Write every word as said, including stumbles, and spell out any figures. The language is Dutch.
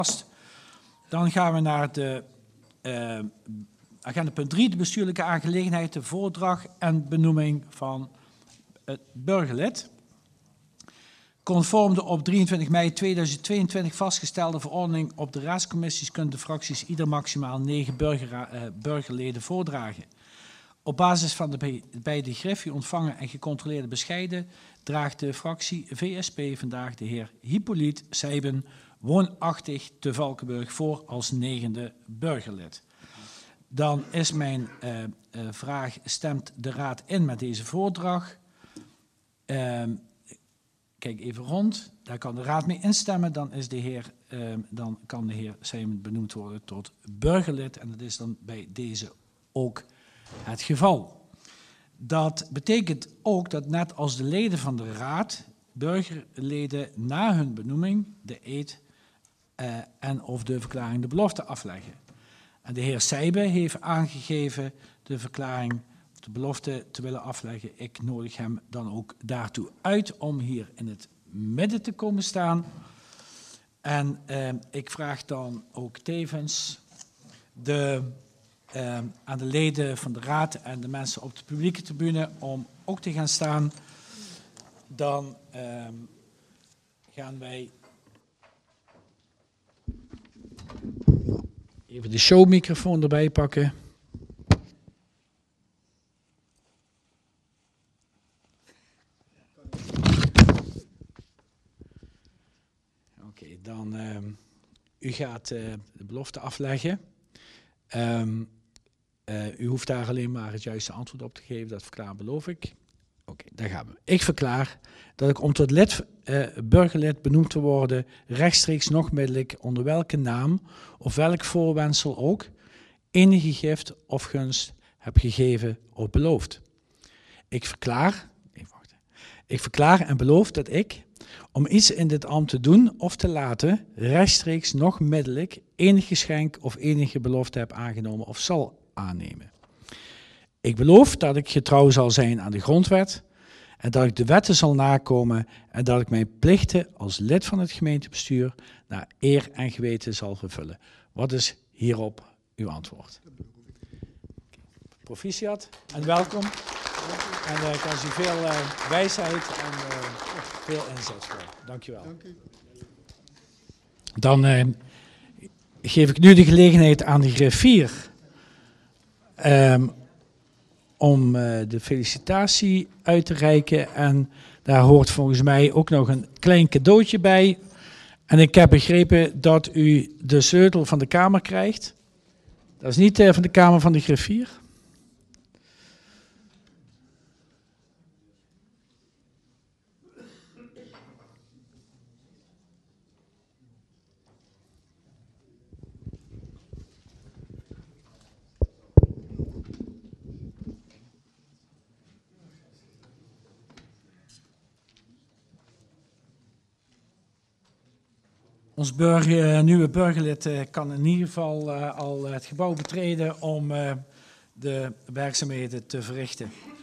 Dan gaan we naar de uh, agenda punt drie, de bestuurlijke aangelegenheid, de voordracht en benoeming van het burgerlid. Conform de op drieëntwintig mei tweeduizend tweeëntwintig vastgestelde verordening op de raadscommissies kunnen de fracties ieder maximaal negen burger, uh, burgerleden voordragen. Op basis van de bij de Griffie ontvangen en gecontroleerde bescheiden draagt de fractie V S P vandaag de heer Hippolyte Sijben, woonachtig te Valkenburg, voor als negende burgerlid. Dan is mijn uh, uh, vraag, stemt de raad in met deze voordracht? Uh, kijk even rond, daar kan de raad mee instemmen, dan, is de heer, uh, dan kan de heer Sijben benoemd worden tot burgerlid en dat is dan bij deze ook het geval. Dat betekent ook dat net als de leden van de raad, burgerleden na hun benoeming de eed uh, en of de verklaring de belofte afleggen. En de heer Sijbe heeft aangegeven de verklaring, de belofte te willen afleggen. Ik nodig hem dan ook daartoe uit om hier in het midden te komen staan. En uh, ik vraag dan ook tevens de... Uh, aan de leden van de raad en de mensen op de publieke tribune om ook te gaan staan. Dan uh, gaan wij even de showmicrofoon erbij pakken. Oké, okay, dan uh, u gaat uh, de belofte afleggen. Um, Uh, u hoeft daar alleen maar het juiste antwoord op te geven, dat verklaar beloof ik. Oké, okay, daar gaan we. Ik verklaar dat ik om tot lid, uh, burgerlid benoemd te worden, rechtstreeks nog middelijk, onder welke naam of welk voorwendsel ook, enige gift of gunst heb gegeven of beloofd. Ik verklaar, nee, wacht, ik verklaar en beloof dat ik, om iets in dit ambt te doen of te laten, rechtstreeks nog middelijk enig geschenk of enige belofte heb aangenomen of zal aannemen. Ik beloof dat ik getrouw zal zijn aan de grondwet en dat ik de wetten zal nakomen en dat ik mijn plichten als lid van het gemeentebestuur naar eer en geweten zal vervullen. Wat is hierop uw antwoord? Proficiat en welkom. En uh, ik wens u veel uh, wijsheid en uh, veel inzet voor. Dank u wel. Dan uh, geef ik nu de gelegenheid aan de griffier Um, om uh, de felicitatie uit te reiken. En daar hoort volgens mij ook nog een klein cadeautje bij. En ik heb begrepen dat u de sleutel van de kamer krijgt. Dat is niet uh, van de kamer van de griffier. Ons burger, nieuwe burgerlid uh, kan in ieder geval uh, al het gebouw betreden om uh, de werkzaamheden te verrichten.